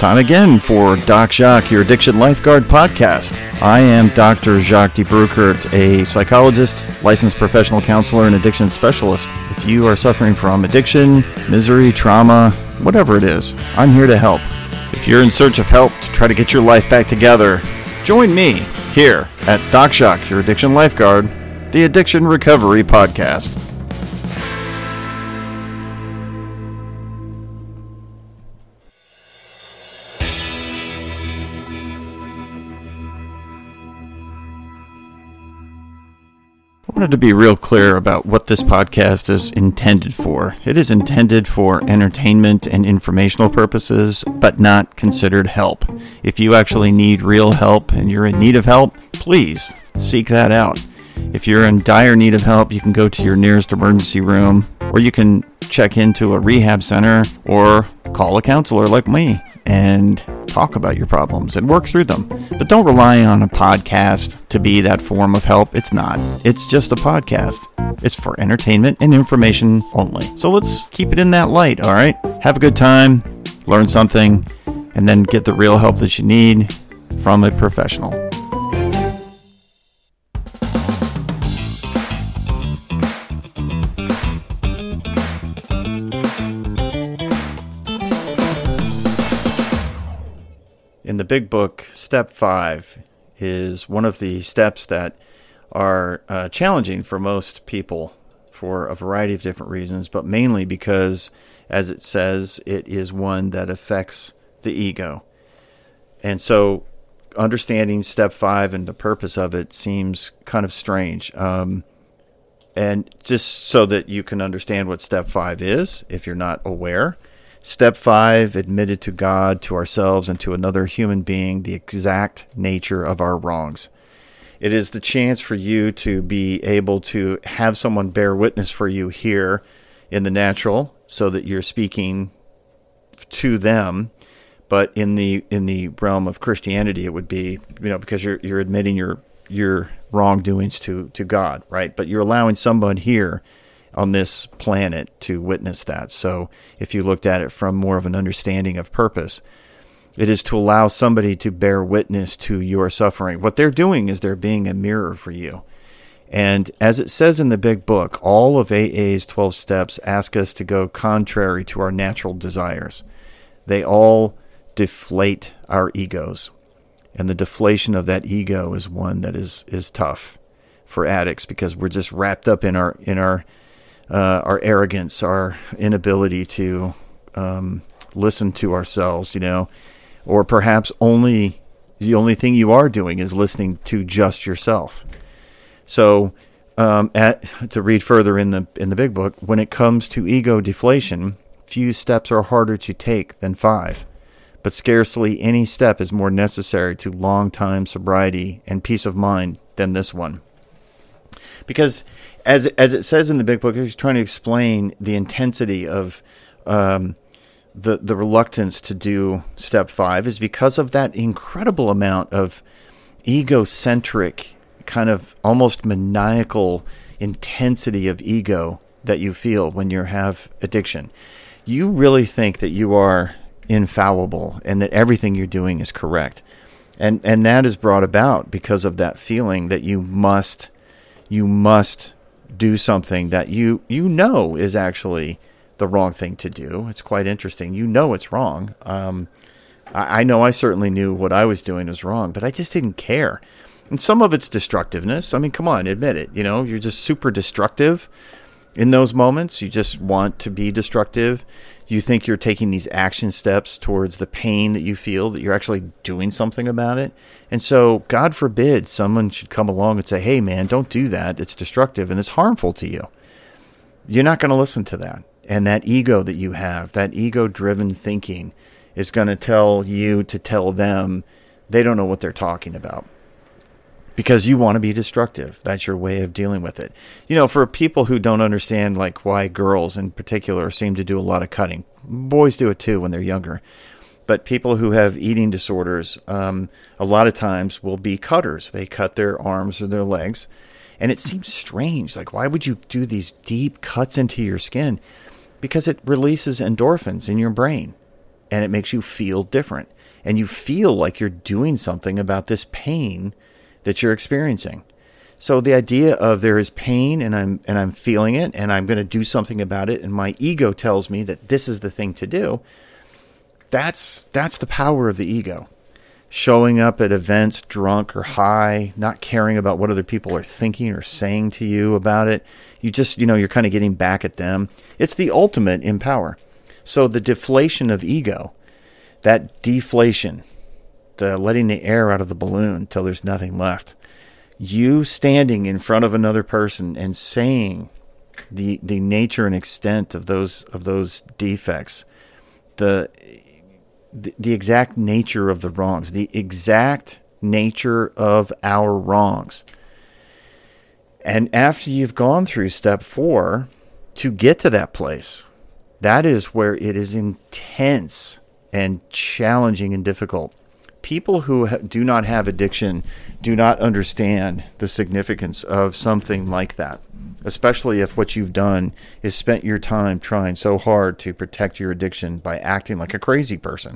time again for Doc Jacques, your Addiction Lifeguard podcast. I am Dr. Jacques de Broekert, a psychologist, licensed professional counselor, and addiction specialist. If you are suffering from addiction, misery, trauma, whatever it is, I'm here to help. If you're in search of help to try to get your life back together, join me here at Doc Jacques, your Addiction Lifeguard, the Addiction Recovery Podcast. I wanted to be real clear about what this podcast is intended for. It is intended for entertainment and informational purposes, but not considered help. If you actually need real help and you're in need of help, please seek that out. If you're in dire need of help, you can go to your nearest emergency room, or you can check into a rehab center, or call a counselor like me and talk about your problems and work through them. But don't rely on a podcast to be that form of help. It's not. It's just a podcast. It's for entertainment and information only. So let's keep it in that light, all right? Have a good time, learn something, and then get the real help that you need from a professional. In the big book, step 5 is one of the steps that are challenging for most people for a variety of different reasons, but mainly because, as it says, it is one that affects the ego. And so understanding step 5 and the purpose of it seems kind of strange. And just so that you can understand what step 5 is, if you're not aware, step 5 admitted to God, to ourselves, and to another human being the exact nature of our wrongs. It is the chance for you to be able to have someone bear witness for you here in the natural, so that you're speaking to them. But in the realm of Christianity, it would be, because you're admitting your wrongdoings to God, right? But you're allowing someone here on this planet to witness that. So if you looked at it from more of an understanding of purpose, it is to allow somebody to bear witness to your suffering. What they're doing is they're being a mirror for you. And as it says in the big book, all of AA's 12 steps ask us to go contrary to our natural desires. They all deflate our egos. And the deflation of that ego is one that is tough for addicts, because we're just wrapped up in our arrogance, our inability to listen to ourselves, or perhaps the only thing you are doing is listening to just yourself. So, to read further in the big book, when it comes to ego deflation, few steps are harder to take than 5, but scarcely any step is more necessary to long-time sobriety and peace of mind than this one. Because as it says in the big book, he's trying to explain the intensity of the reluctance to do step 5 is because of that incredible amount of egocentric, kind of almost maniacal intensity of ego that you feel when you have addiction. You really think that you are infallible and that everything you're doing is correct. And that is brought about because of that feeling that you must do something that you know is actually the wrong thing to do. It's quite interesting. You know it's wrong. I know I certainly knew what I was doing was wrong, but I just didn't care. And some of it's destructiveness. I mean, come on, admit it. You're just super destructive in those moments. You just want to be destructive. You think you're taking these action steps towards the pain that you feel, that you're actually doing something about it. And so, God forbid, someone should come along and say, hey, man, don't do that. It's destructive and it's harmful to you. You're not going to listen to that. And that ego that you have, that ego-driven thinking, is going to tell you to tell them they don't know what they're talking about. Because you want to be destructive. That's your way of dealing with it. For people who don't understand, like, why girls in particular seem to do a lot of cutting. Boys do it too when they're younger. But people who have eating disorders, a lot of times will be cutters. They cut their arms or their legs. And it seems strange. Like, why would you do these deep cuts into your skin? Because it releases endorphins in your brain. and it makes you feel different. And you feel like you're doing something about this pain that you're experiencing. So the idea of there is pain and I'm feeling it and I'm going to do something about it, and my ego tells me that this is the thing to do. That's the power of the ego. Showing up at events drunk or high, not caring about what other people are thinking or saying to you about it. You just, you're kind of getting back at them. It's the ultimate in power. So the deflation of ego, that deflation, the letting the air out of the balloon till there's nothing left. You standing in front of another person and saying the nature and extent of those defects, the exact nature of the wrongs, the exact nature of our wrongs. And after you've gone through step 4 to get to that place, that is where it is intense and challenging and difficult. People who do not have addiction do not understand the significance of something like that, especially if what you've done is spent your time trying so hard to protect your addiction by acting like a crazy person.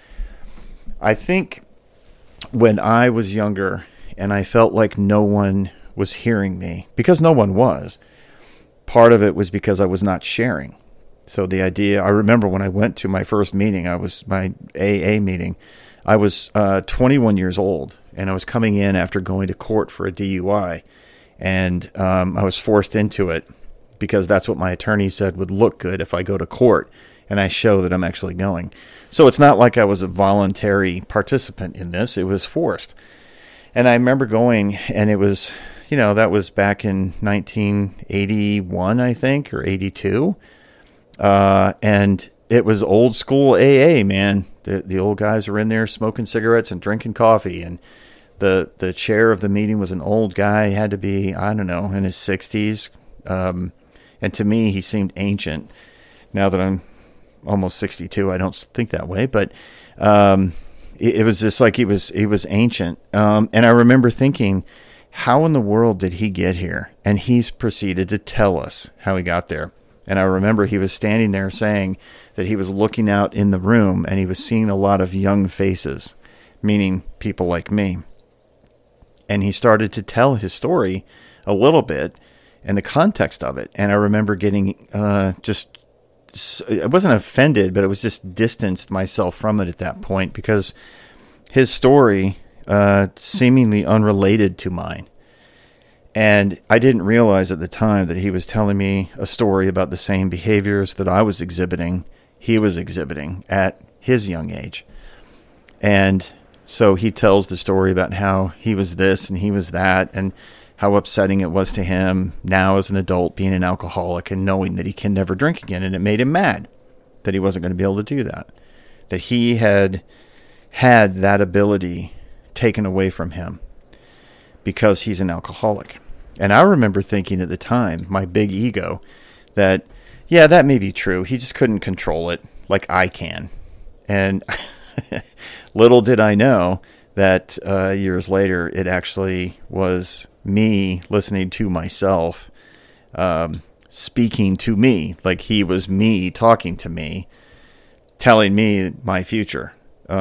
I think when I was younger and I felt like no one was hearing me, because no one was, part of it was because I was not sharing. So the idea, I remember when I went to my first meeting, my AA meeting, I was 21 years old, and I was coming in after going to court for a DUI, and I was forced into it because that's what my attorney said would look good if I go to court and I show that I'm actually going. So it's not like I was a voluntary participant in this. It was forced. And I remember going, and it was, that was back in 1981, I think, or 82. And it was old school AA, man. The old guys were in there smoking cigarettes and drinking coffee, and the chair of the meeting was an old guy. He had to be, I don't know, in his 60s. And to me, he seemed ancient. Now that I'm almost 62, I don't think that way, but it was just like he was ancient. And I remember thinking, how in the world did he get here? And he's proceeded to tell us how he got there. And I remember he was standing there saying that he was looking out in the room and he was seeing a lot of young faces, meaning people like me. And he started to tell his story a little bit and the context of it. And I remember getting I wasn't offended, but it was just distanced myself from it at that point because his story seemingly unrelated to mine. And I didn't realize at the time that he was telling me a story about the same behaviors that I was exhibiting, he was exhibiting at his young age. And so he tells the story about how he was this and he was that and how upsetting it was to him now as an adult being an alcoholic and knowing that he can never drink again. And it made him mad that he wasn't going to be able to do that, that he had that ability taken away from him because he's an alcoholic. And I remember thinking at the time, my big ego, that, yeah, that may be true. He just couldn't control it like I can. And little did I know that years later, it actually was me listening to myself, speaking to me, like he was me talking to me, telling me my future.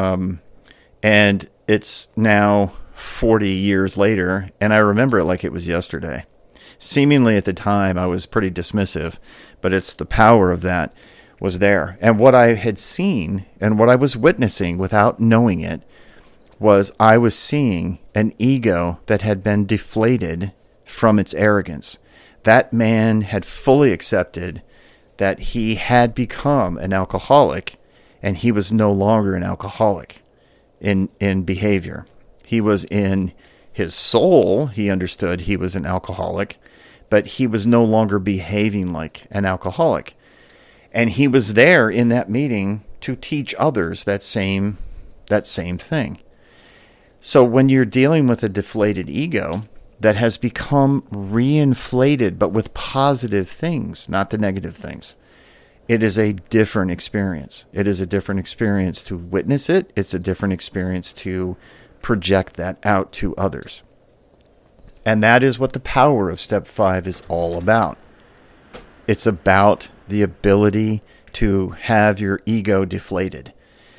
And it's now 40 years later, and I remember it like it was yesterday. Seemingly at the time, I was pretty dismissive, but it's the power of that was there. And what I had seen and what I was witnessing without knowing it was I was seeing an ego that had been deflated from its arrogance. That man had fully accepted that he had become an alcoholic, and he was no longer an alcoholic in behavior. He was in his soul, he understood he was an alcoholic, but he was no longer behaving like an alcoholic. And he was there in that meeting to teach others that same thing. So when you're dealing with a deflated ego that has become reinflated, but with positive things, not the negative things, it is a different experience. It is a different experience to witness it. It's a different experience to project that out to others. And that is what the power of step 5 is all about. It's about the ability to have your ego deflated.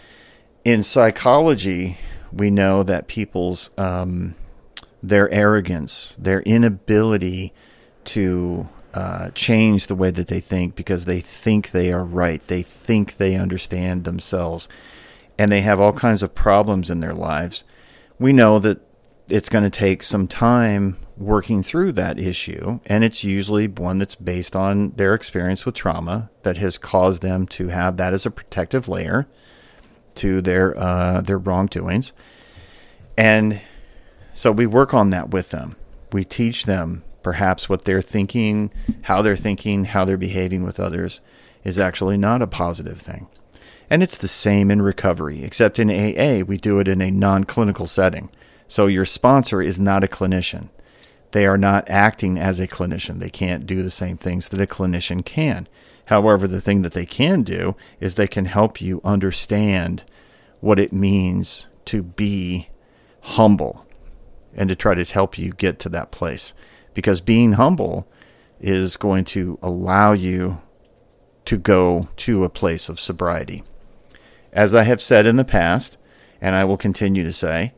In psychology, we know that people's their arrogance, their inability to change the way that they think because they think they are right, they think they understand themselves, and they have all kinds of problems in their lives. We know that it's going to take some time working through that issue, and it's usually one that's based on their experience with trauma that has caused them to have that as a protective layer to their wrongdoings. And so we work on that with them. We teach them perhaps what they're thinking, how they're behaving with others is actually not a positive thing. And it's the same in recovery, except in AA, we do it in a non-clinical setting. So your sponsor is not a clinician. They are not acting as a clinician. They can't do the same things that a clinician can. However, the thing that they can do is they can help you understand what it means to be humble and to try to help you get to that place. Because being humble is going to allow you to go to a place of sobriety. As I have said in the past, and I will continue to say,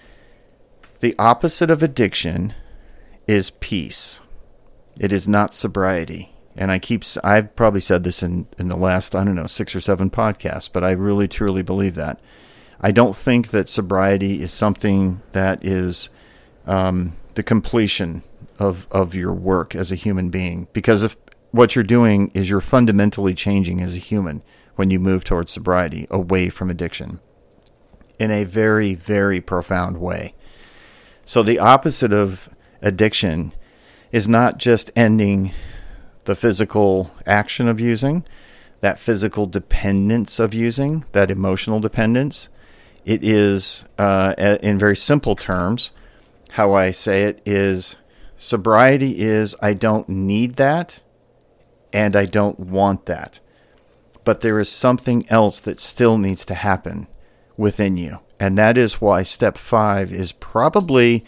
the opposite of addiction is peace. It is not sobriety. And I've probably said this in the last, 6 or 7 podcasts, but I really truly believe that. I don't think that sobriety is something that is the completion of your work as a human being, because if what you're doing is you're fundamentally changing as a human when you move towards sobriety, away from addiction, in a very, very profound way. So the opposite of addiction is not just ending the physical action of using, that physical dependence of using, that emotional dependence. It is, in very simple terms, how I say it is, sobriety is, I don't need that and I don't want that. But there is something else that still needs to happen within you. And that is why step 5 is probably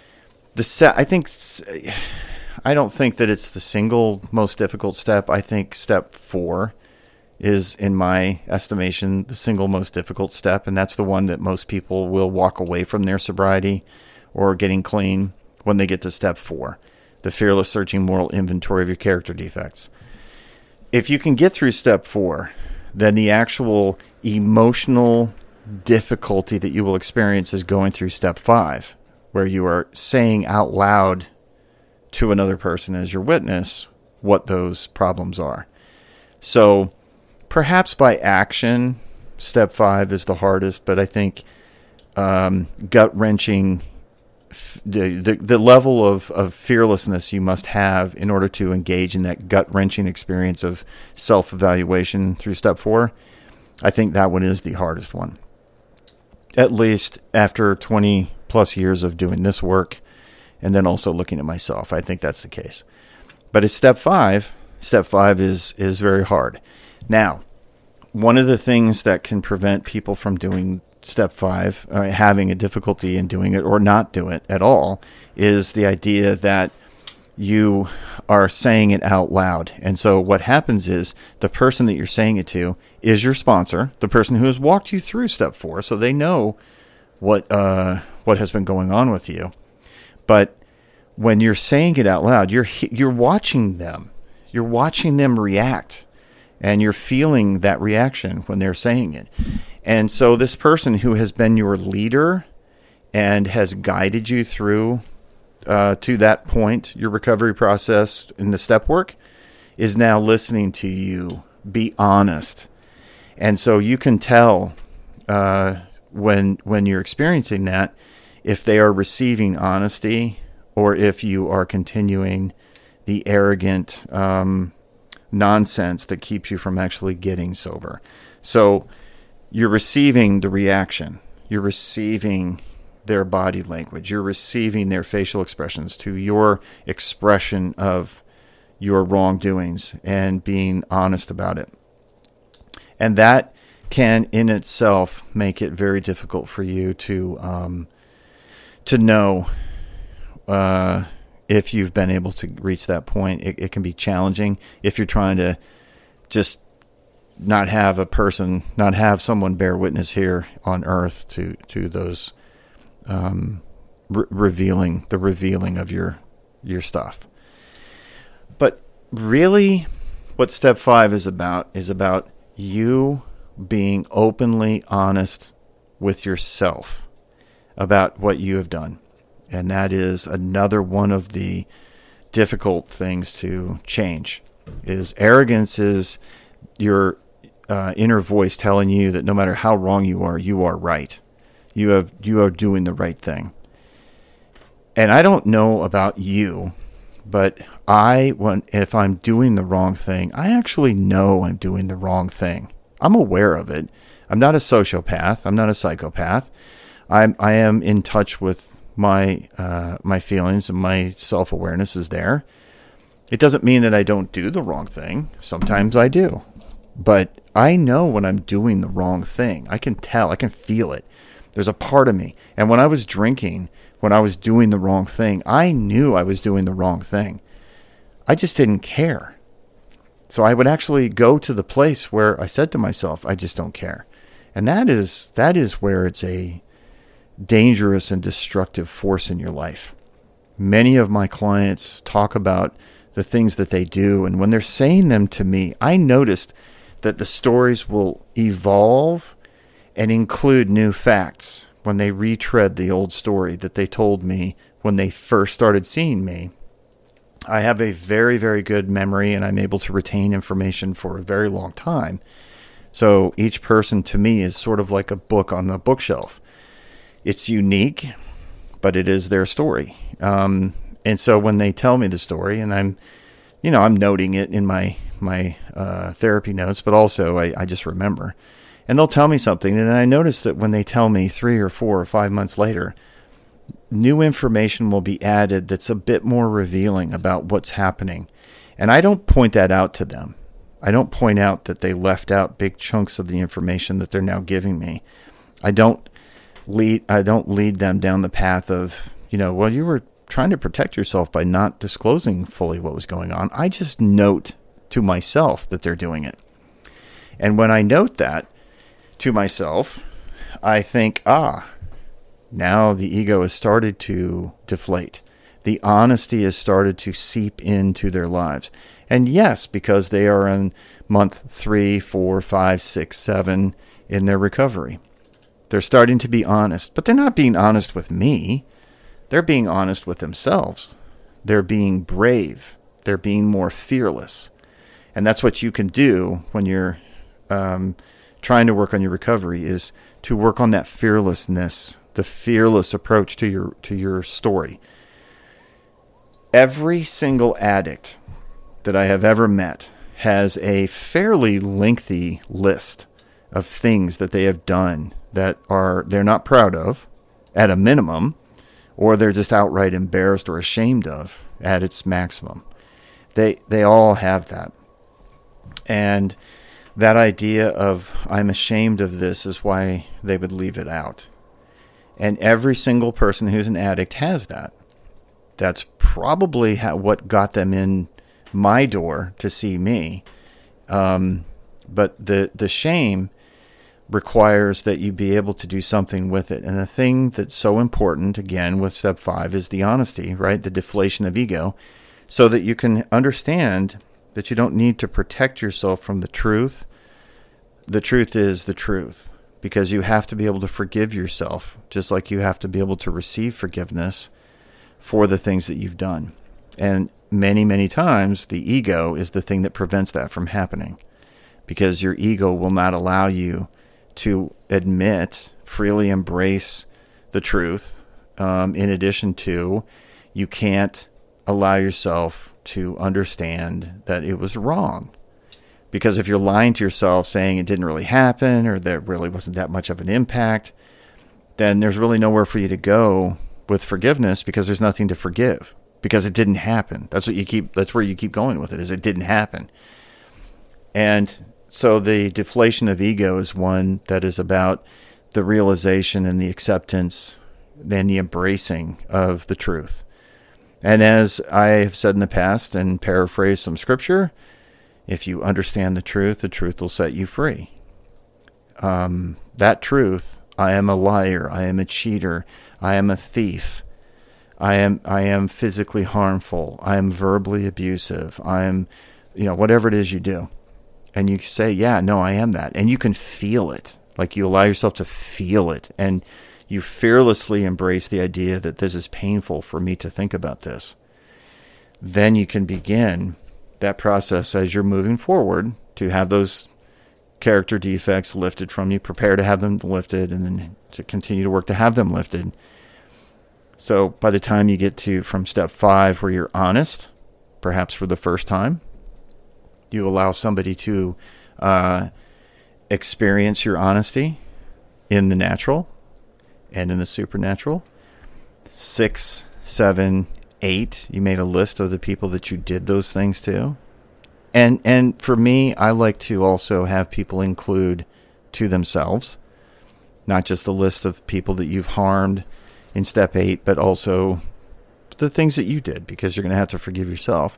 I don't think that it's the single most difficult step. I think step 4 is, in my estimation, the single most difficult step. And that's the one that most people will walk away from their sobriety or getting clean when they get to step 4, the fearless searching moral inventory of your character defects. If you can get through step 4, then the actual emotional difficulty that you will experience is going through step 5, where you are saying out loud to another person as your witness what those problems are. So perhaps by action, step 5 is the hardest, but I think gut-wrenching, the level of fearlessness you must have in order to engage in that gut-wrenching experience of self-evaluation through step 4, I think that one is the hardest one. At least after 20 plus years of doing this work and then also looking at myself, I think that's the case. But it's step 5 is very hard. Now, one of the things that can prevent people from doing step 5, having a difficulty in doing it or not do it at all, is the idea that you are saying it out loud. And so what happens is the person that you're saying it to is your sponsor, the person who has walked you through step 4, so they know what has been going on with you. But when you're saying it out loud, you're watching them. You're watching them react, and you're feeling that reaction when they're saying it. And so this person who has been your leader and has guided you through to that point, your recovery process in the step work, is now listening to you be honest. And so you can tell when you're experiencing that, if they are receiving honesty or if you are continuing the arrogant nonsense that keeps you from actually getting sober. So you're receiving the reaction. You're receiving their body language. You're receiving their facial expressions to your expression of your wrongdoings and being honest about it. And that can in itself make it very difficult for you to know if you've been able to reach that point. It can be challenging if you're trying to just not have someone bear witness here on earth to those revealing of your stuff. But really, what step 5 is about you being openly honest with yourself about what you have done. And that is another one of the difficult things to change. Is arrogance is your inner voice telling you that no matter how wrong you are right. You are doing the right thing. And I don't know about you, but if I'm doing the wrong thing, I actually know I'm doing the wrong thing. I'm aware of it. I'm not a sociopath. I'm not a psychopath. I am in touch with my feelings, and my self-awareness is there. It doesn't mean that I don't do the wrong thing. Sometimes I do. But I know when I'm doing the wrong thing. I can tell. I can feel it. There's a part of me. And when I was drinking, when I was doing the wrong thing, I knew I was doing the wrong thing. I just didn't care. So I would actually go to the place where I said to myself, I just don't care. And that is where it's a dangerous and destructive force in your life. Many of my clients talk about the things that they do, and when they're saying them to me, I noticed that the stories will evolve and include new facts when they retread the old story that they told me when they first started seeing me. I have a very, very good memory, and I'm able to retain information for a very long time. So each person to me is sort of like a book on a bookshelf. It's unique, but it is their story. And so when they tell me the story, and I'm noting it in my therapy notes, but also I just remember. And they'll tell me something, and then I notice that when they tell me 3 or 4 or 5 months later, new information will be added that's a bit more revealing about what's happening. And I don't point that out to them. I don't point out that they left out big chunks of the information that they're now giving me. I don't lead them down the path of, well, you were trying to protect yourself by not disclosing fully what was going on. I just note to myself that they're doing it. And when I note that to myself, I think, now the ego has started to deflate. The honesty has started to seep into their lives. And yes, because they are in month 3, 4, 5, 6, 7 in their recovery. They're starting to be honest, but they're not being honest with me. They're being honest with themselves. They're being brave. They're being more fearless. And that's what you can do when you're trying to work on your recovery, is to work on that fearlessness, the fearless approach to your story. Every single addict that I have ever met has a fairly lengthy list of things that they have done that they're not proud of at a minimum, or they're just outright embarrassed or ashamed of at its maximum. They all have that. And that idea of I'm ashamed of this is why they would leave it out. And every single person who's an addict has that. That's probably what got them in my door to see me. But the shame requires that you be able to do something with it. And the thing that's so important, again, with step 5 is the honesty, right? The deflation of ego, so that you can understand that you don't need to protect yourself from the truth. The truth is the truth, because you have to be able to forgive yourself, just like you have to be able to receive forgiveness for the things that you've done. And many, many times, the ego is the thing that prevents that from happening, because your ego will not allow you to admit, freely embrace the truth. In addition to, you can't allow yourself to understand that it was wrong. Because if you're lying to yourself, saying it didn't really happen, or there really wasn't that much of an impact, then there's really nowhere for you to go with forgiveness, because there's nothing to forgive, because it didn't happen. That's where you keep going with it, is it didn't happen. And so the deflation of ego is one that is about the realization and the acceptance and the embracing of the truth. And as I have said in the past and paraphrased some scripture, If you understand the truth will set you free. That truth, I am a liar, I am a cheater, I am a thief, I am physically harmful, I am verbally abusive, I am, whatever it is you do. And you say, yeah, no, I am that. And you can feel it. Like you allow yourself to feel it. And you fearlessly embrace the idea that this is painful for me to think about this. Then you can begin that process as you're moving forward to have those character defects lifted from you, prepare to have them lifted, and then to continue to work to have them lifted. So by the time you get to from step 5, where you're honest, perhaps for the first time, you allow somebody to experience your honesty in the natural and in the supernatural. 6, 7, 8, you made a list of the people that you did those things to. And for me, I like to also have people include to themselves, not just the list of people that you've harmed in step 8, but also the things that you did, because you're going to have to forgive yourself.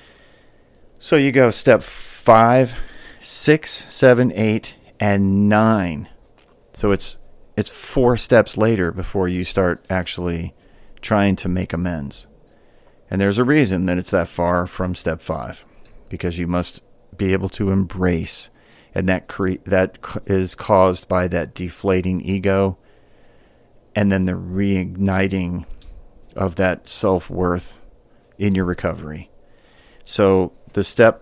So you go step 5, 6, 7, 8, and 9. So it's 4 steps later before you start actually trying to make amends. And there's a reason that it's that far from step 5, because you must be able to embrace, and that is caused by that deflating ego, and then the reigniting of that self-worth in your recovery. So the step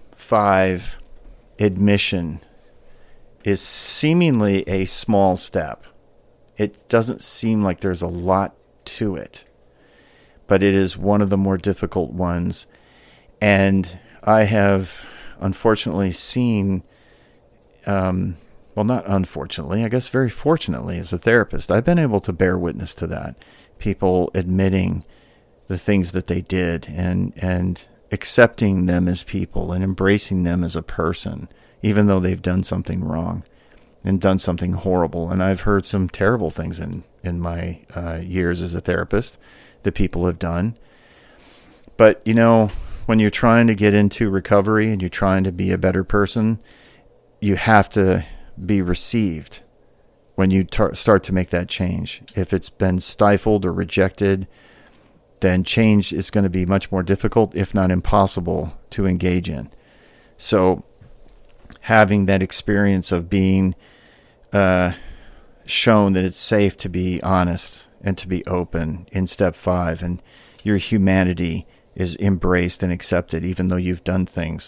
5 admission is seemingly a small step. It doesn't seem like there's a lot to it, but it is one of the more difficult ones. And I have unfortunately seen, well, not unfortunately, I guess very fortunately as a therapist, I've been able to bear witness to that. People admitting the things that they did and accepting them as people and embracing them as a person, even though they've done something wrong and done something horrible. And I've heard some terrible things in my years as a therapist that people have done. But, when you're trying to get into recovery and you're trying to be a better person, you have to be received when you start to make that change. If it's been stifled or rejected, then change is going to be much more difficult, if not impossible, to engage in. So having that experience of being shown that it's safe to be honest and to be open in step 5, and your humanity is embraced and accepted, even though you've done things,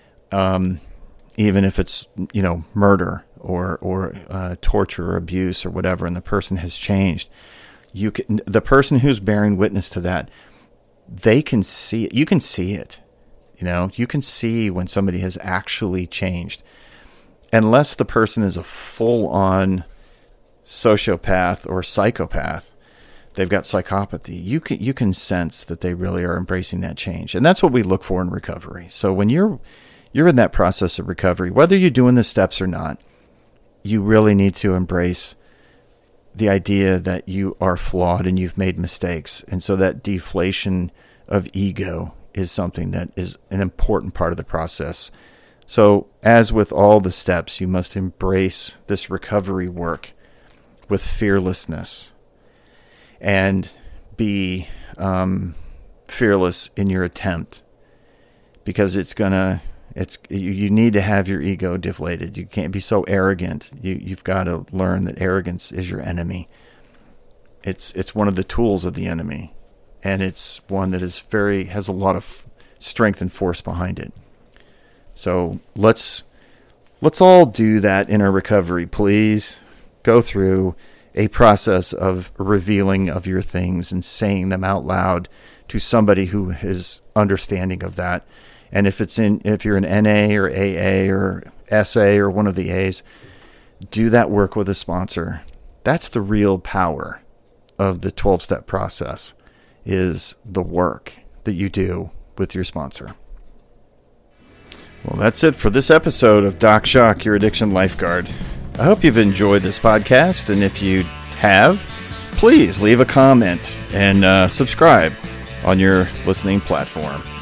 even if it's murder or torture or abuse or whatever, and the person has changed. The person who's bearing witness to that, they can see it. You can see it. You can see when somebody has actually changed. Unless the person is a full-on sociopath or psychopath, they've got psychopathy, you can sense that they really are embracing that change. And that's what we look for in recovery. So when you're in that process of recovery, whether you're doing the steps or not, you really need to embrace the idea that you are flawed and you've made mistakes. And so that deflation of ego is something that is an important part of the process. So as with all the steps, you must embrace this recovery work with fearlessness and be fearless in your attempt, because you need to have your ego deflated. You can't be so arrogant. You've got to learn that arrogance is your enemy. It's one of the tools of the enemy, and it's one that has a lot of strength and force behind it. So let's all do that in our recovery. Please go through a process of revealing of your things and saying them out loud to somebody who is understanding of that. And if you're an NA or AA or SA or one of the A's, do that work with a sponsor. That's the real power of the 12-step process, is the work that you do with your sponsor. Well, that's it for this episode of Doc Shock, Your Addiction Lifeguard. I hope you've enjoyed this podcast, and if you have, please leave a comment and subscribe on your listening platform.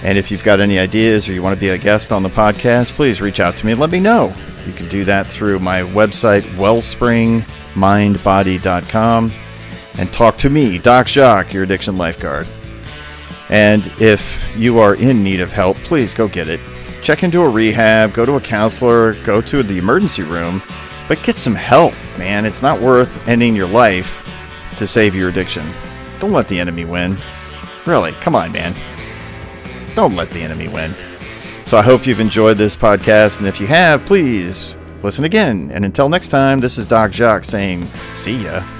And if you've got any ideas or you want to be a guest on the podcast, please reach out to me and let me know. You can do that through my website, wellspringmindbody.com, and talk to me, Doc Jacques, your addiction lifeguard. And if you are in need of help, please go get it. Check into a rehab, go to a counselor, go to the emergency room, but get some help, man. It's not worth ending your life to save your addiction. Don't let the enemy win. Really, come on, man. Don't let the enemy win. So I hope you've enjoyed this podcast, and if you have, please listen again. And until next time, this is Doc Jacques saying, see ya.